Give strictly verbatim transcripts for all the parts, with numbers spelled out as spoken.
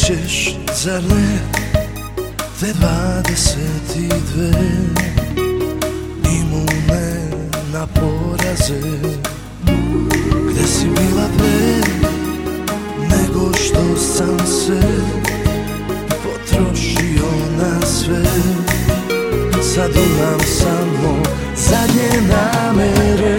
ćeš, zar ne, te dvadeset i dve, imune na poraze. Gde si bila pre nego što sam se potrošio na sve? Sad imam samo zadnje namere.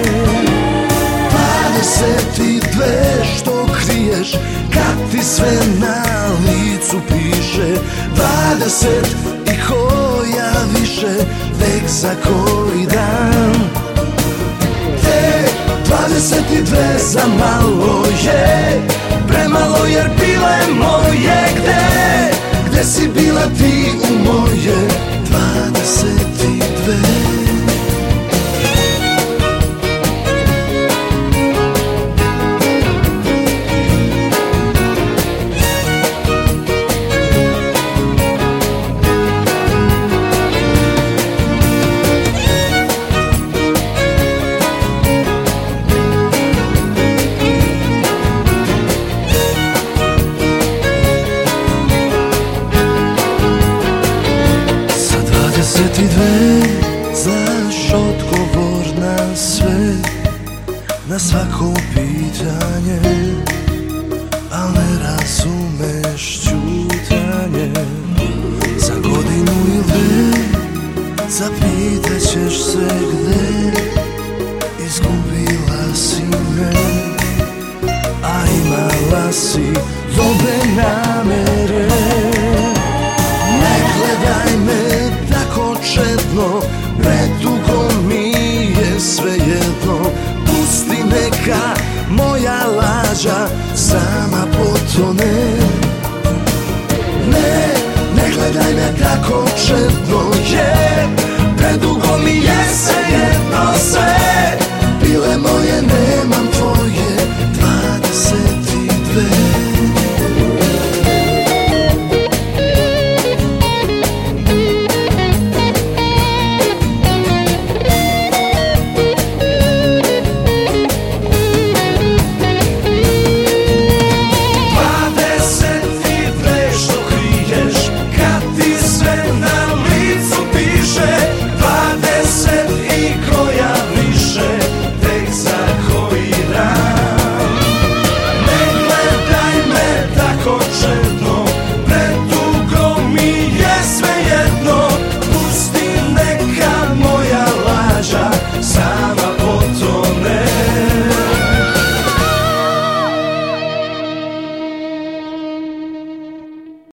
Dvadeset i dve što kriješ kad ti sve na licu piše. Dvadeset i koja više vek za koji dan. Te dvadeset i dve za malo je premalo jer bile moje. Gde, gde si bila ti u moje dvadeset i dve? dvadeset i dve znaš odgovor na sve, na svako pitanje, al ne razumeš ćutanje. Za godinu ili dve zapitaćeš se gde izgubila si me, a imala si dobre namere. Ne gledaj me tako čedno, predugo mi je svejedno. Pusti neka moja lađa sama potone. Ne, ne gledaj me tako čedno,